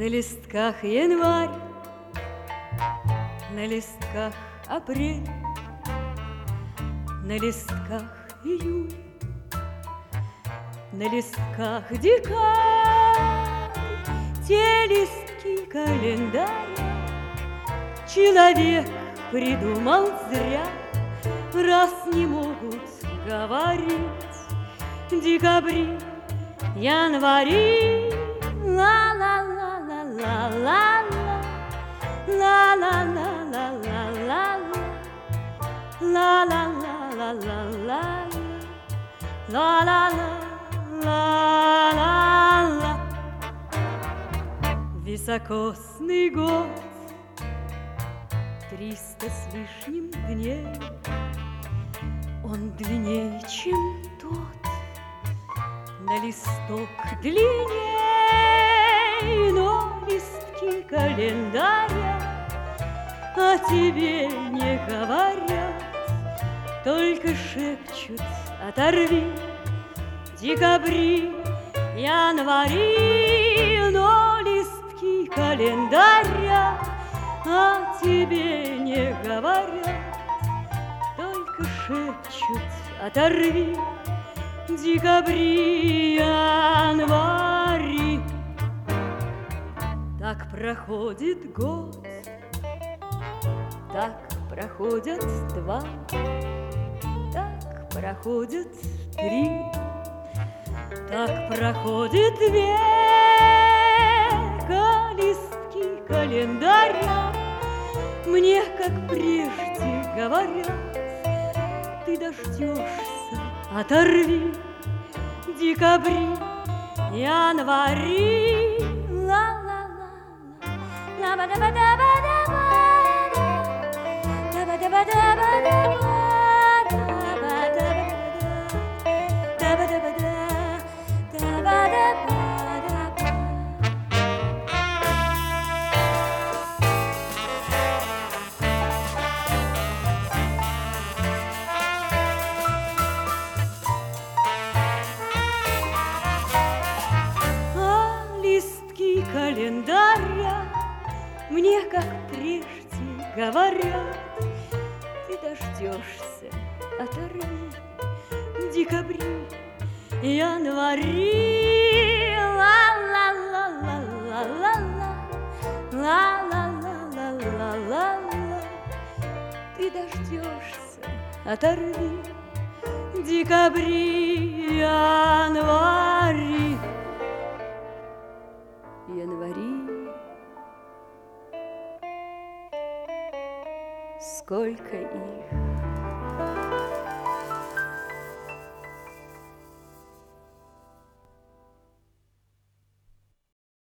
На листках январь, на листках апрель, на листках июль, на листках декабрь. Те листки календаря человек придумал зря, раз не могут говорить декабри, январи. Ла-ла-ла-ла-ла-ла-ла, ла-ла-ла-ла-ла-ла, ла-ла-ла-ла-ла-ла, ла-ла-ла-ла-ла. Високосный год, 300 с лишним дней, он длиннее, чем тот, на листок длинней, но листки календаря о тебе не говорят, только шепчут: оторви декабри, январи, но листки календаря о тебе не говорят, только шепчут: оторви декабри, январи. Так проходит год, так проходят два, так проходят три, так проходит век, а листки календаря мне, как прежде, говорят: ты дождешься, оторви декабри, январи. Ла-ла-ла-ла, ла-ба-да-ба-да-ба-да-ба, да-ба-да-ба-да-ба-да-ба. Календаря мне, как прежде, говорят: ты дождешься, оторви декабри, январи. Ла-ла-ла-ла-ла-ла, ла-ла-ла-ла-ла-ла, ты дождешься, оторви декабри, январи. Январи, сколько их!